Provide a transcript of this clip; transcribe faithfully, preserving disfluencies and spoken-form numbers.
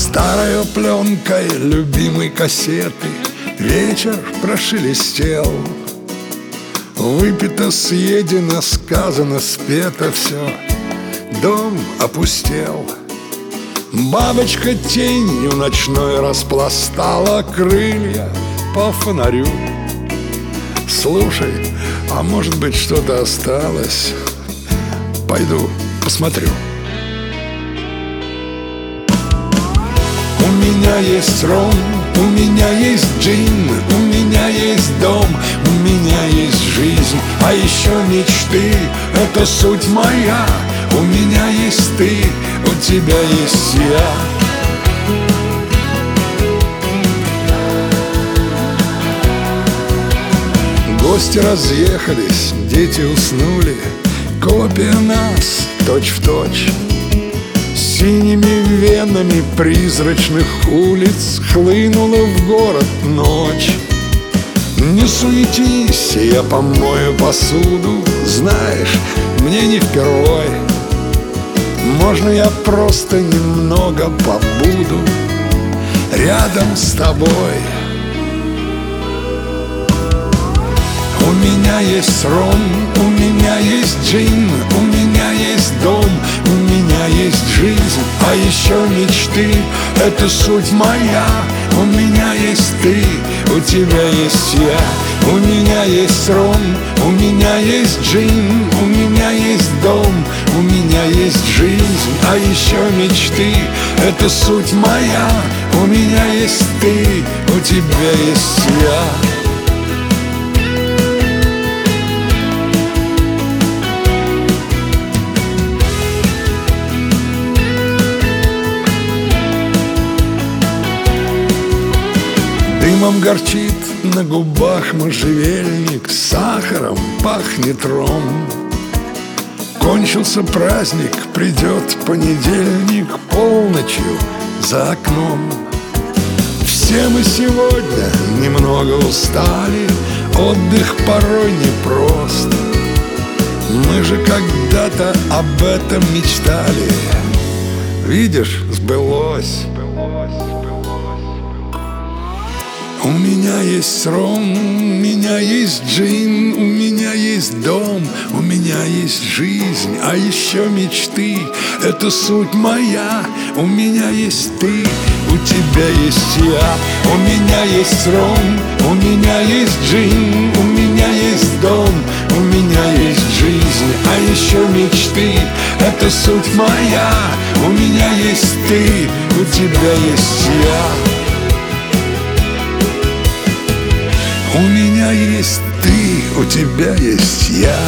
Старой пленкой любимой кассеты вечер прошелестел. Выпито, съедено, сказано, спето все, дом опустел. Бабочка тенью ночной распластала крылья по фонарю. Слушай, а может быть что-то осталось? Пойду посмотрю. У меня есть ром, у меня есть джин, у меня есть дом, у меня есть жизнь, а еще мечты — это суть моя. У меня есть ты, у тебя есть я. Гости разъехались, дети уснули, копия нас точь-в-точь. Синими венами призрачных улиц хлынула в город ночь. Не суетись, я помою посуду, знаешь, мне не впервой. Можно я просто немного побуду рядом с тобой. У меня есть ром, у меня есть джин, у меня есть дом, у меня есть жизнь, а еще мечты — это суть моя. У меня есть ты, у тебя есть я. У меня есть ром, у меня есть джин, у меня есть дом, у меня есть жизнь, а еще мечты — это суть моя. У меня есть ты, у тебя есть я. Дымом горчит на губах можжевельник, сахаром пахнет ром. Кончился праздник, придет понедельник, полночью за окном. Все мы сегодня немного устали, отдых порой непрост. Мы же когда-то об этом мечтали, видишь, сбылось. У меня есть ром, у меня есть джин, у меня есть дом, у меня есть жизнь, а еще мечты — это суть моя. У меня есть ты, у тебя есть я. У меня есть ром, у меня есть джин, у меня есть дом, у меня есть жизнь, а еще мечты — это суть моя. У меня есть ты, у тебя есть я. У меня есть ты, у тебя есть я.